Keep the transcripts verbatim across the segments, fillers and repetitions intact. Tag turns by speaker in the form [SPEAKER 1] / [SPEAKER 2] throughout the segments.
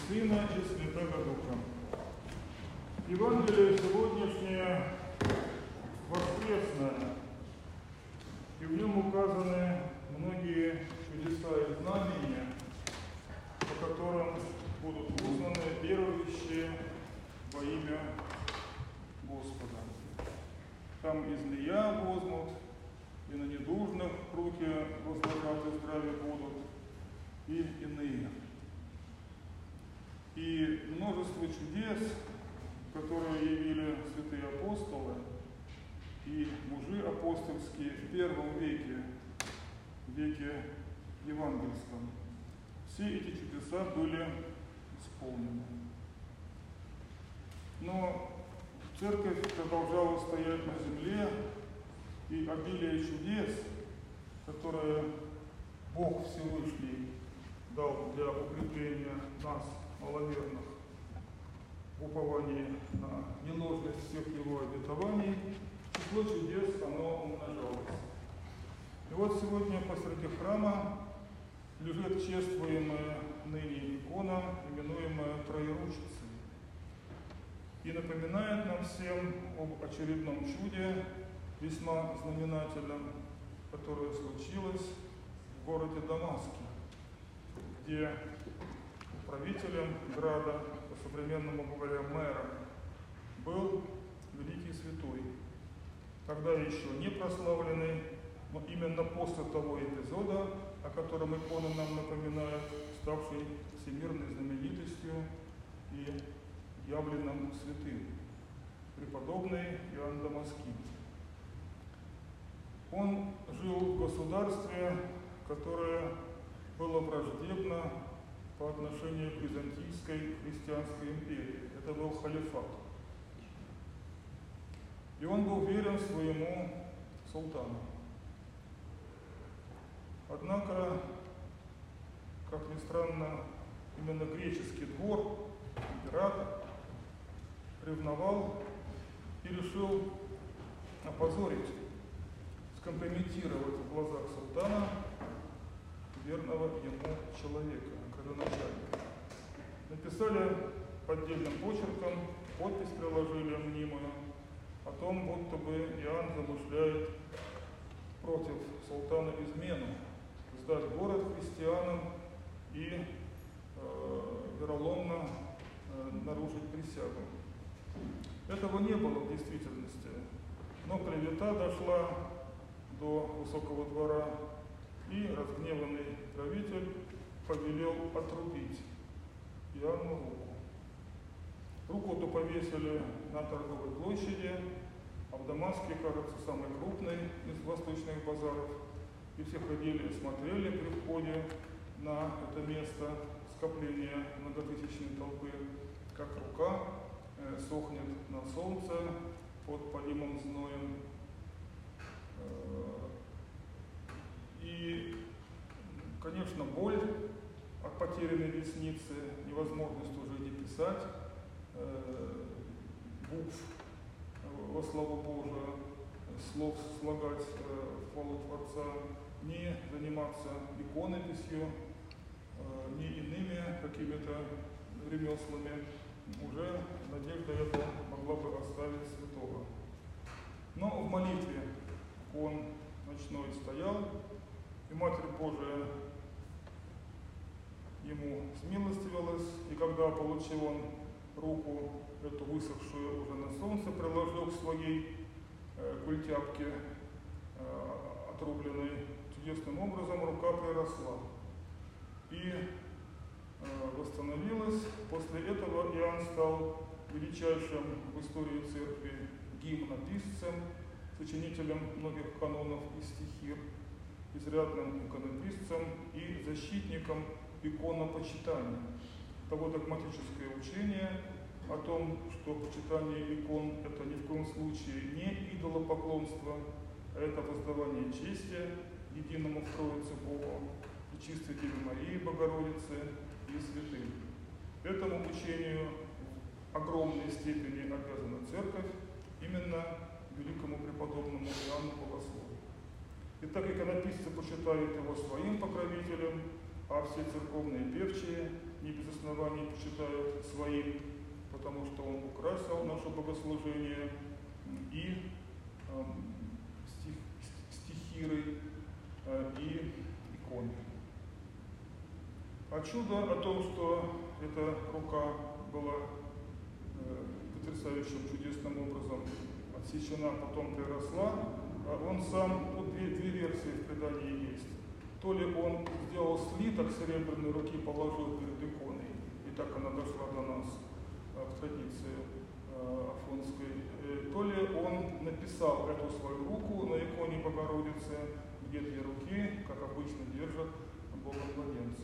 [SPEAKER 1] Сына и Святого Духа. Евангелие сегодняшнее воскресное, и в нем указаны многие чудеса и знамения, по которым будут узнаны верующие во имя Господа. Там и змея возьмут, и на недужных руки возложат и здравие будут, и иные. И множество чудес, которые явили святые апостолы и мужи апостольские в первом веке, веке евангельском, все эти чудеса были исполнены. Но церковь продолжала стоять на земле, и обилие чудес, которые Бог Всевышний дал для укрепления нас, маловерных, в уповании на неложность всех его обетований, число чудес, оно умножалось. И вот сегодня посреди храма лежит чествуемая ныне икона, именуемая Троеручицей, и напоминает нам всем об очередном чуде, весьма знаменательном, которое случилось в городе Дамаске, где правителем града, по-современному говоря, мэром, был великий святой, тогда еще не прославленный, но именно после того эпизода, о котором икона нам напоминает, ставший всемирной знаменитостью и явленным святым, преподобный Иоанн Дамаскин. Он жил в государстве, которое было враждебно по отношению к Византийской христианской империи. Это был халифат. И он был верен своему султану. Однако, как ни странно, именно греческий двор, император, ревновал и решил опозорить, скомпрометировать в глазах султана верного ему человека, родоначальника. Написали поддельным почерком, подпись приложили мнимую о том, будто бы Иоанн замышляет против султана измену, сдать город христианам и э, вероломно э, нарушить присягу. Этого не было в действительности, но клевета дошла до высокого двора, и разгневанный правитель повелел отрубить Иоанну руку. Руку-то повесили на торговой площади, а в Дамаске, кажется, самый крупный из восточных базаров, и все ходили и смотрели при входе на это место скопления многотысячной толпы, как рука э, сохнет на солнце под палимым зноем. Э, и, конечно, боль от потерянной ресницы, невозможность уже не писать э, букв во славу Божию, слов слагать э, в хвалу Творца, не заниматься иконописью, э, ни иными какими-то ремеслами, уже надежда эта могла бы оставить святого. Но в молитве он ночной стоял, и Матерь Божия ему смилостивилась, и когда получил он руку, эту высохшую уже на солнце, приложил к своей э, культяпке э, отрубленной, чудесным образом рука приросла и э, восстановилась. После этого Иоанн стал величайшим в истории церкви гимнописцем, сочинителем многих канонов и стихир, изрядным иконописцем и защитником иконопочитания. Того догматическое учение о том, что почитание икон – это ни в коем случае не идолопоклонство, а это воздавание чести единому в Троице Богу и чистой Деве Марии, Богородице и святым. Этому учению в огромной степени обязана Церковь, именно великому преподобному Иоанну Богослову. Итак, иконописцы почитают его своим покровителем, а все церковные певчие не без оснований почитают своим, потому что он украсил наше богослужение и э, стих, стихирой, э, и иконой. А чудо о том, что эта рука была э, потрясающим, чудесным образом отсечена, потом приросла, он сам, тут две, две версии в предании есть. То ли он сделал слиток серебряной руки, положил перед иконой, и так она дошла до нас э, в традиции э, афонской, э, то ли он написал эту свою руку на иконе Богородицы, где две руки, как обычно, держат Бога младенца.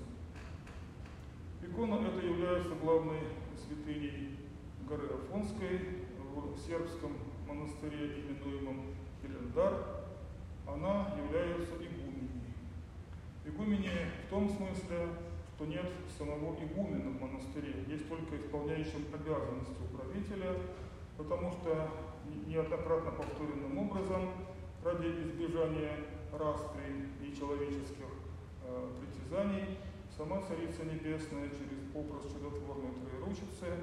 [SPEAKER 1] Икона эта является главной святыней горы Афонской в сербском монастыре, именуемом Хилендар. Она является игуменей. Игуменей в том смысле, что нет самого игумена в монастыре, есть только исполняющим обязанности управителя, потому что неоднократно повторенным образом, ради избежания распри и человеческих э, притязаний, сама Царица Небесная через образ чудотворной Троеручицы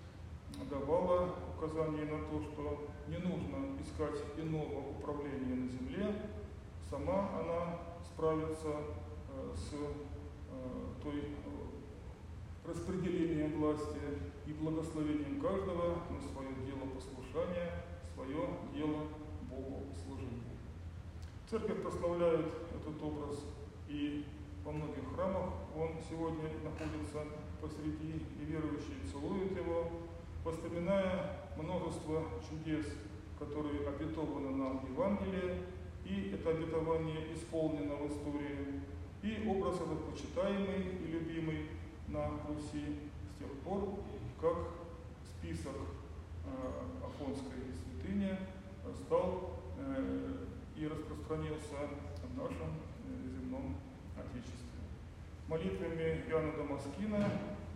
[SPEAKER 1] давала указание на то, что не нужно искать иного управления на земле, сама она справится э, с э, той э, распределением власти и благословением каждого на свое дело послушания, свое дело Богу служения. Церковь прославляет этот образ, и во многих храмах он сегодня находится посреди, и верующие целуют его, вспоминая множество чудес, которые обетованы нам в Евангелии, и это обетование исполнено в истории, и образ этот почитаемый и любимый на Руси с тех пор, как список э, Афонской святыни стал э, и распространился в нашем э, земном Отечестве. Молитвами Иоанна Дамаскина,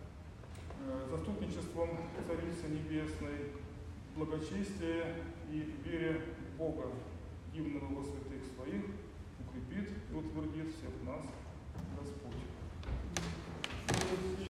[SPEAKER 1] э, заступничеством Царицы Небесной, благочестие и вере в Бога, дивного во святых своих, укрепит и утвердит всех нас Господь.